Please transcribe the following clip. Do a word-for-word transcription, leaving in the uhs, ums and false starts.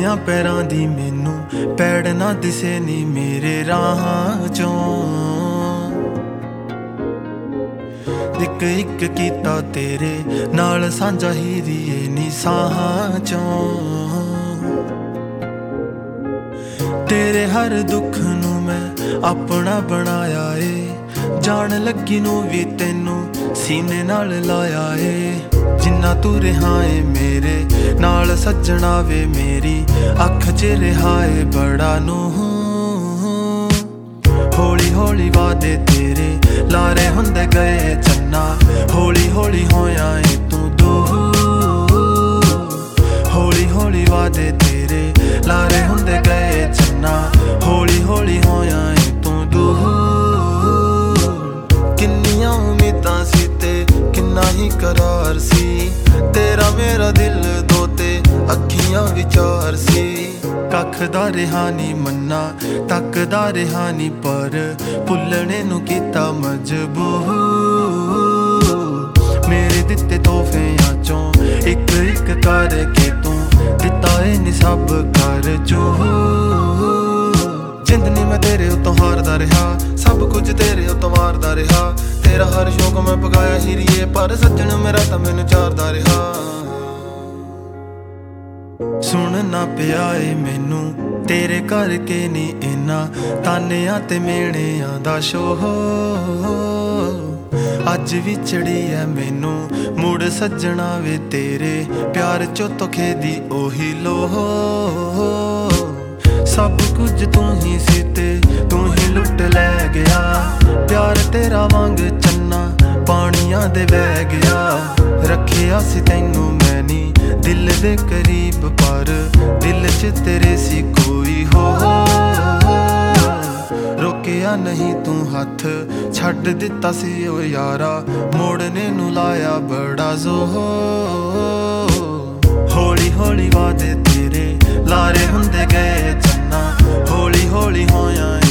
ਚੱਲਿਆਂ ਪੈਰਾਂ ਦੀ ਮੈਨੂੰ ਪੈੜ ਨਾ ਦਿਸੇ ਨੀ ਮੇਰੇ ਰਾਹਾਂ ਚੋਂ। ਇੱਕ ਇੱਕ ਕੀਤਾ ਤੇਰੇ ਨਾਲ ਸਾਂਝਾ ਹੀਰੀਏ ਨੀ ਸਾਹਾਂ ਚੋਂ। ਤੇਰੇ ਹਰ ਦੁੱਖ ਨੂੰ ਮੈਂ ਆਪਣਾ ਬਣਾਇਆ ਏ, ਜਾਣ ਲੱਗੀ ਨੂੰ ਵੀ ਤੈਨੂੰ ਸੀਨੇ ਨਾਲ ਲਾਇਆ ਏ। ਜਿੰਨਾ ਤੂੰ ਰਿਹਾ ਏ ਮੇਰੇ ਨਾਲ ਸੱਜਣਾ ਵੇ ਮੇਰੀ ਅੱਖ 'ਚ ਰਿਹਾ ਏ ਬੜਾ ਨੂੰ। ਹੌਲੀ ਹੌਲੀ ਵਾਦੇ ਤੇਰੇ ਲਾਰੇ ਹੁੰਦੇ ਗਏ ਚੰਨਾ, ਹੌਲੀ ਹੌਲੀ ਹੋਇਆ ਏ ਤੂੰ ਦੂਰ। ਹੌਲੀ ਹੌਲੀ ਵਾਦੇ ਤੇਰੇ ਲਾਰੇ ਹੁੰਦੇ ਗਏ ਚੰਨਾ, ਹੌਲੀ ਹੌਲੀ ਹੋਇਆ ਏ ਤੂੰ ਦੂਰ। ਕਿੰਨੀਆਂ ਉਮੀਦਾਂ ਸੀ ਤੇ ਕਿੰਨਾ ਹੀ ਕਰਾਰ ਸੀ, ਤੇਰਾ ਮੇਰਾ ਦਿਲ ਦੋ ਤੇ ਅੱਖੀਆਂ ਵਿਚਾਰ ਸੀ। ਕੱਖ ਦਾ ਰਿਹਾ ਨੀ ਮੰਨਾ ਤੱਕਦਾ ਰਿਹਾ ਨੀ, ਪਰ ਭੁੱਲਣੇ ਨੂੰ ਕੀਤਾ ਮਜਬੂਰ। ਮੇਰੇ ਦਿੱਤੇ ਤੋਹਫਿਆਂ ਚੋਂ ਇੱਕ ਇੱਕ ਕਰਕੇ ਤੂੰ ਦਿੱਤਾ ਏ ਨੀ ਸਭ ਕਰ ਜੋ। ਜਿੰਦ ਨੀ ਮੈਂ ਤੇਰੇ ਉੱਤੋਂ ਹਾਰਦਾ ਰਿਹਾ, ਸਭ ਕੁਝ ਤੇਰੇ ਉੱਤੋਂ ਵਾਰਦਾ ਰਿਹਾ। ਤੇਰਾ ਹਰ ਸ਼ੌਕ ਮੈਂ ਪਗਾਇਆ ਹੀਰੀਏ, ਪਰ ਸੱਜਣ ਮੇਰਾ ਤਾਂ ਮੈਨੂੰ ਚਾਰਦਾ ਰਿਹਾ। ਸੁਣਨਾ ਪਿਆ ਏ ਮੈਨੂੰ ਤੇਰੇ ਕਰਕੇ ਨੀ ਇਨ੍ਹਾਂ ਤਾਨਿਆਂ ਤੇ ਮੇਣਿਆਂ ਦਾ ਸ਼ੋਹ। ਅੱਜ ਵੀ ਚੜੀ ਐ ਮੈਨੂੰ ਮੁੜ ਸੱਜਣਾ ਵੇ ਤੇਰੇ ਪਿਆਰ ਚੋਂ ਧੋਖੇ ਦੀ ਉਹੀ ਲੋਹ। ਸਭ ਕੁਝ ਤੂੰ ਹੀ ਸੀ ਤੇ ਤੂੰ ਹੀ ਲੁੱਟ ਲੈ ਗਿਆ, ਪਿਆਰ ਤੇਰਾ ਵਾਂਗ ਚੰਨਾ ਪਾਣੀਆਂ ਦੇ ਵਹਿ ਗਿਆ। ਰੱਖਿਆ ਸੀ ਤੈਨੂੰ ਮੈਂ ਨੀ ਦਿਲ ਦੇ ਕਰੀਬ, ਪਰ ਦਿਲ 'ਚ ਤੇਰੇ ਸੀ ਕੋਈ ਹੋਰ। ਰੋਕਿਆ ਨਹੀਂ ਤੂੰ ਹੱਥ ਛੱਡ ਦਿੱਤਾ ਸੀ ਓ ਯਾਰਾ, ਮੋੜਨੇ ਨੂੰ ਲਾਇਆ ਬੜਾ ਜ਼ੋਰ। ਹੌਲੀ ਹੌਲੀ ਵਾਦੇ ਤੇਰੇ ਲਾਰੇ ਹੁੰਦੇ ਗਏ ਚੰਨਾ, ਹੌਲੀ ਹੌਲੀ ਹੋਇਆ